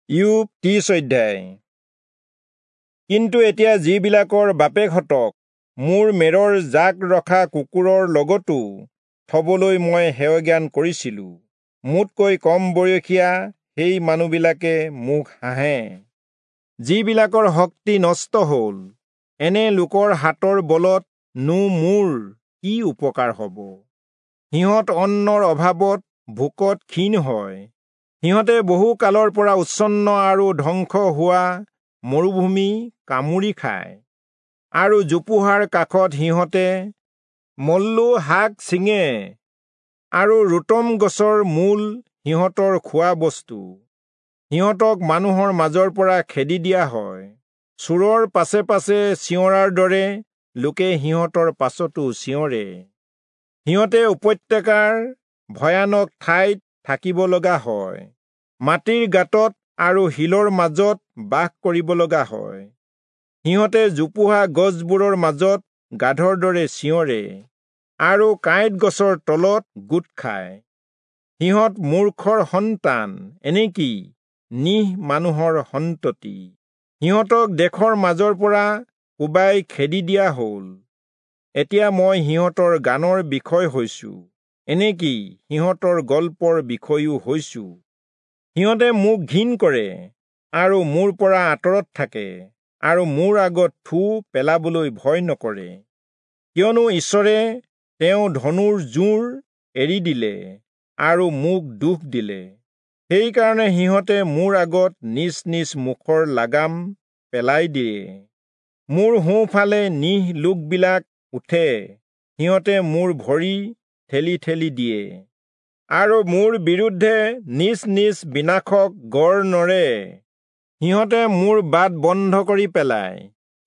ইয়োব 30 অধ্যায়। কিন্তু এতিয়া যিবিলাকৰ বাপেকহঁতক মোৰ মেৰৰ জাক ৰখা কুকুৰৰ লগতো থবলৈ মই হেয় জ্ঞান কৰিছিলোঁ, মোতকৈ কম বয়সীয়া সেই মানুহবিলাকে মোক হাঁহে। যিবিলাকৰ শক্তি নষ্ট হ'ল, এনে লোকৰ হাতৰ বলত নো মোৰ কি উপকাৰ হ'ব? সিহঁত অন্নৰ অভাৱত ভোকত ক্ষীণ হয়। সিহঁতে বহু কালৰ পৰা উচ্ছন্ন আৰু ধ্বংস হোৱা মৰুভূমি কামুৰি খায়, আৰু জোপোহাৰ কাষত সিহঁতে মল্লু শাক ছিঙে, আৰু ৰোটম গছৰ মূল সিহঁতৰ খোৱা বস্তু। সিহঁতক মানুহৰ মাজৰ পৰা খেদি দিয়া হয়। চোৰৰ পাছে পাছে চিঞৰাৰ দৰে লোকে সিহঁতৰ পাছতো চিঞৰে। সিহঁতে উপত্যকাৰ ভয়ানক ঠাইত থাকিব লগা হয়, মাটিৰ গাঁতত আৰু শিলৰ মাজত বাস কৰিব লগা হয়। সিহঁতে জোপোহা গছবোৰৰ মাজত গাধৰ দৰে চিঞৰে, আৰু কাঁইট গছৰ তলত গোট খায়। সিহঁত মূৰ্খৰ সন্তান, এনেকি নিঃ মানুহৰ সন্ততি। সিহঁতক দেশৰ মাজৰ পৰা কোবাই খেদি দিয়া হ'ল। এতিয়া মই সিহঁতৰ গানৰ বিষয় হৈছোঁ, এনেকি সিহঁতৰ গল্পৰ বিষয়ো হৈছোঁ। সিহঁতে মোক ঘিণ কৰে আৰু মোৰ পৰা আঁতৰত থাকে, আৰু মোৰ আগত থু পেলাবলৈ ভয় নকৰে। কিয়নো ঈশ্বৰে তেওঁ ধনুৰ জোৰ এৰি দিলে আৰু মোক দুখ দিলে। সেইকাৰণে সিহঁতে মোৰ আগত নিজ নিজ মুখৰ লাগাম পেলাই দিয়ে। মোৰ সোঁফালে নিঃ লোকবিলাক উঠে, সিহঁতে মোৰ ভৰি ঠেলি ঠেলি দিয়ে, আৰু মোৰ বিৰুদ্ধে নিজ নিজ বিনাশক গড় নৰে। সিহঁতে মোৰ বাট বন্ধ কৰি পেলায়।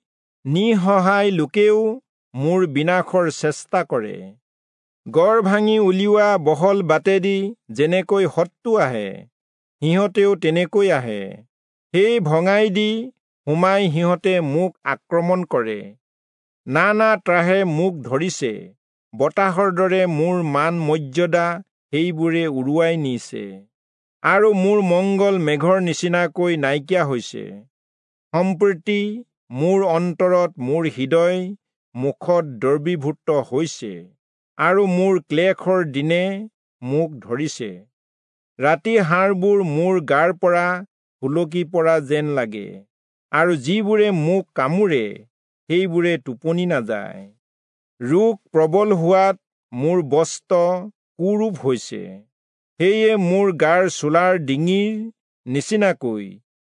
নিঃসহায় লোকেও মোৰ বিনাশৰ চেষ্টা কৰে। গড় ভাঙি উলিওৱা বহল বাটেদি যেনেকৈ শত্ৰু আহে, সিহঁতেও তেনেকৈ আহে। সেই ভঙাই দি সোমাই সিহঁতে মোক আক্ৰমণ কৰে। নানা ত্ৰাহে মোক ধৰিছে। বতাহৰ দৰে মোৰ মান মৰ্যাদা সেইবোৰে উৰুৱাই নিছে, আৰু মোৰ মংগল মেঘৰ নিচিনাকৈ নাইকিয়া হৈছে। সম্প্ৰতি মোৰ অন্তৰত মোৰ হৃদয় মুখত দ্ৰৱীভূত হৈছে, আৰু মোৰ ক্লেশৰ দিনে মোক ধৰিছে। ৰাতি হাড়বোৰ মোৰ গাৰ পৰা সুলকি পৰা যেন লাগে, আৰু যিবোৰে মোক কামোৰে সেইবোৰে টোপনি নাযায়। ৰোগ প্ৰবল হোৱাত মোৰ বস্ত্ৰ কুৰূপ হৈছে, সেয়ে মোৰ গাৰ চোলাৰ ডিঙিৰ নিচিনাকৈ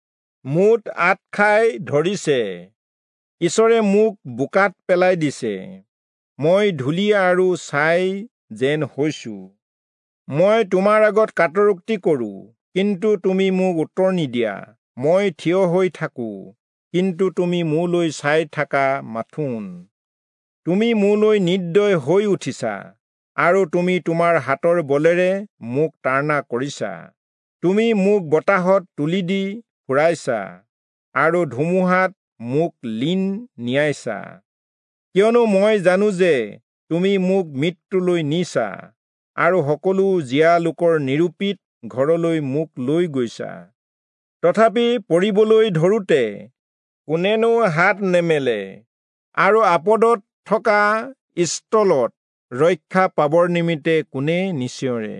মুঠ আঁট খাই ধৰিছে। ঈশ্বৰে মোক বোকাত পেলাই দিছে। মই ধূলি আৰু ছাই যেন হৈছোঁ। মই তোমাৰ আগত কাটৰোক্তি কৰোঁ, কিন্তু তুমি মোক উত্তৰ নিদিয়া। মই থিয় হৈ থাকোঁ, কিন্তু তুমি মোলৈ চাই থাকা মাথোন। তুমি মোলৈ নিৰ্দয় হৈ উঠিছা, আৰু তুমি তোমাৰ হাতৰ বলেৰে মোক তাড়না কৰিছা। তুমি মোক বতাহত তুলি দি ফুৰাইছা, আৰু ধুমুহাত মোক লীন নিয়াইছা। কিয়নো মই জানো যে তুমি মোক মৃত্যুলৈ নিছা, আৰু সকলো জীয়া লোকৰ নিৰূপিত ঘৰলৈ মোক লৈ গৈছা। তথাপি পৰিবলৈ ধৰোঁতে কোনেনো হাত নেমেলে, আৰু আপদত থকা স্থলত ৰক্ষা পাবৰ নিমিত্তে কোনে নিচিঞৰে।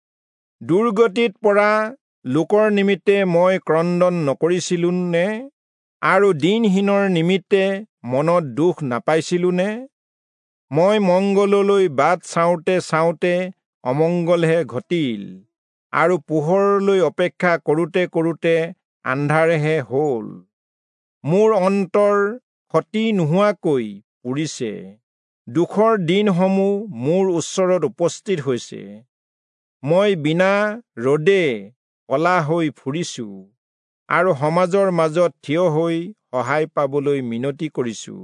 দুৰ্গতিত পৰা লোকৰ নিমিত্তে মই ক্ৰন্দন নকৰিছিলোনে? আৰু দিনহীনৰ নিমিত্তে মনত দুখ নাপাইছিলোনে? মই মংগললৈ বাট চাওঁতে চাওঁতে অমংগলহে ঘটিল, আৰু পোহৰলৈ অপেক্ষা কৰোঁতে কৰোঁতে আন্ধাৰহে হ'ল। মোৰ অন্তৰ ক্ষতি নোহোৱাকৈ পুৰিছে। দুখৰ দিনসমূহ মোৰ ওচৰত উপস্থিত হৈছে। মই বিনা ৰদে কলা হৈ ফুৰিছোঁ, আৰু সমাজৰ মাজত থিয় হৈ সহায় পাবলৈ মিনতি কৰিছোঁ।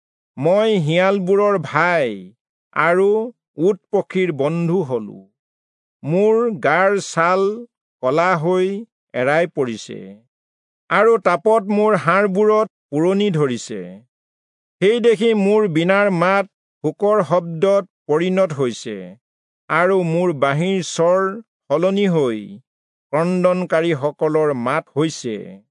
মই শিয়ালবোৰৰ ভাই আৰু উট পক্ষীৰ বন্ধু হলো। মোৰ গাৰ ছাল কলা হৈ এৰাই পৰিছে, আৰু তাপত মোৰ হাড়বোৰত পোৰণি ধৰিছে। সেই দেখি মোৰ বীণাৰ মাত শোকৰ শব্দত পৰিণত হৈছে, আৰু মোৰ বাঁহীৰ স্বৰ সলনি হৈ ক্ৰদনকাৰীসকলৰ মাত হৈছে।